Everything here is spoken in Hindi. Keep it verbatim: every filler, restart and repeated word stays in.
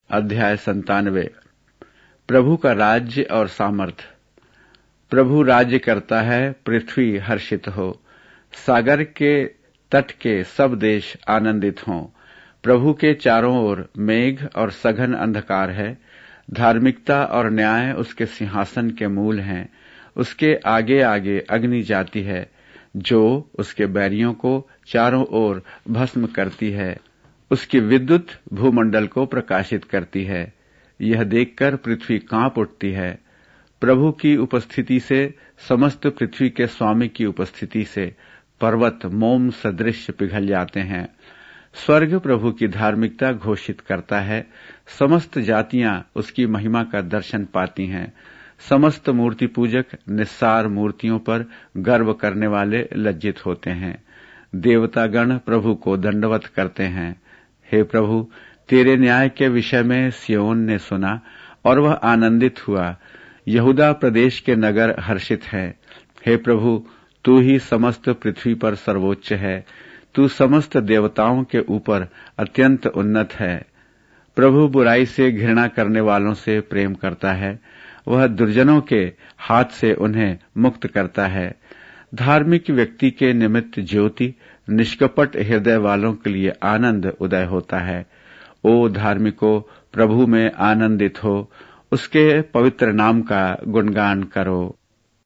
अध्याय संतानवे। प्रभु का राज्य और सामर्थ। प्रभु राज्य करता है, पृथ्वी हर्षित हो, सागर के तट के सब देश आनंदित हों। प्रभु के चारों ओर मेघ और सघन अंधकार है, धार्मिकता और न्याय उसके सिंहासन के मूल हैं। उसके आगे आगे अग्नि जाती है, जो उसके बैरियों को चारों ओर भस्म करती है। उसकी विद्युत भूमंडल को प्रकाशित करती है। यह देखकर पृथ्वी कांप उठती है। प्रभु की उपस्थिति से, समस्त पृथ्वी के स्वामी की उपस्थिति से पर्वत मोम सदृश पिघल जाते हैं। स्वर्ग प्रभु की धार्मिकता घोषित करता है। समस्त जातियां उसकी महिमा का दर्शन पाती हैं। समस्त मूर्ति पूजक निस्सार मूर्तियों पर गर्व करने वाले लज्जित होते हैं। देवतागण प्रभु को दंडवत करते हैं। हे प्रभु, तेरे न्याय के विषय में सिय्योन ने सुना और वह आनंदित हुआ। यहूदा प्रदेश के नगर हर्षित हैं। हे प्रभु, तू ही समस्त पृथ्वी पर सर्वोच्च है। तू समस्त देवताओं के ऊपर अत्यंत उन्नत है। प्रभु बुराई से घृणा करने वालों से प्रेम करता है। वह दुर्जनों के हाथ से उन्हें मुक्त करता है। धार्मिक व्यक्ति के निमित्त ज्योति, निष्कपट हृदय वालों के लिए आनंद उदय होता है। ओ धार्मिको, प्रभु में आनंदित हो, उसके पवित्र नाम का गुणगान करो।